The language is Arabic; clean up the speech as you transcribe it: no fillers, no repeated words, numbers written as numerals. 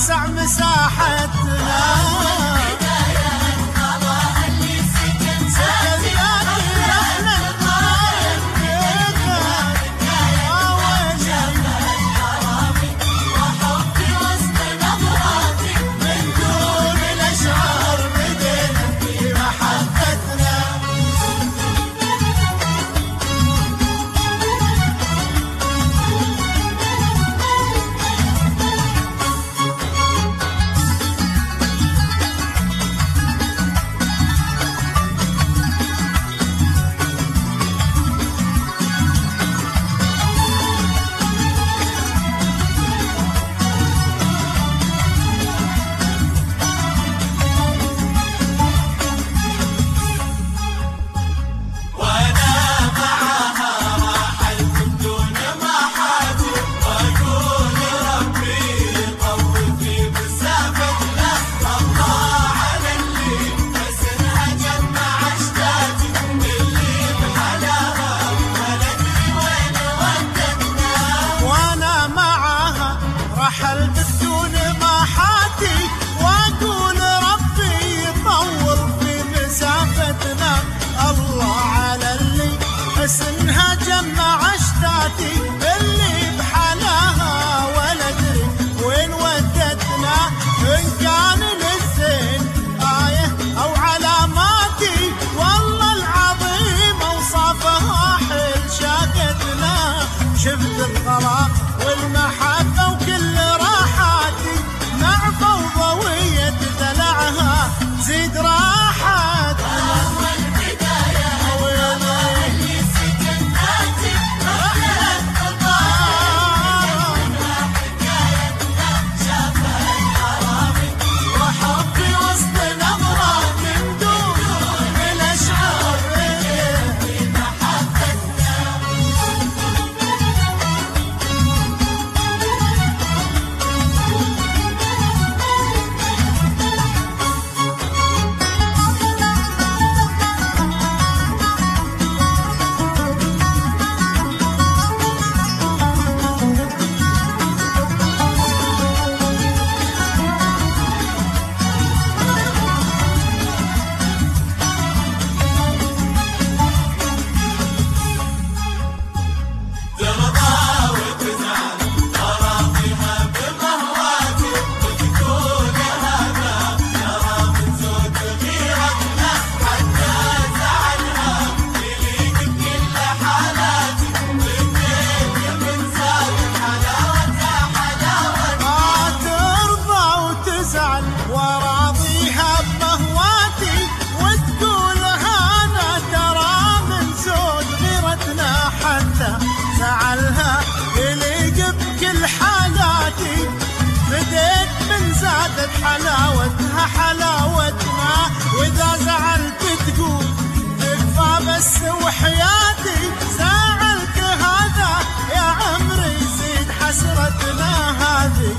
توسع مساحتنا. رحلت بدون محاتي واقول ربي يطول في مسافتنا. الله على اللي حسنها جمع اشتاتي، اللي بحلاها ولا ادري وين ودتنا. ان كان للزين آية او علاماتي، والله العظيم اوصافها حيل شاقتنا. شفت الغلا والمحبة وكل راحاتي، مع فوضوية دلعها زيد راحتنا. والبداية والنهاية اللي سكناتي، رحلة الطار منها حكايتنا. شافها الحرامي وحبي وسط نظرات من دون الأشعار في محبتنا. وراضيها بمهواتي وتقول هذا ترى من زود غيرتنا، حتى زعلها يليق بكل حالاتي. بديت من زادت حلاوتها حلاوتنا، واذا زعلت تقول تكفى بس وحياتي. زعلت هذا يا عمري يزيد حسرتنا، هذه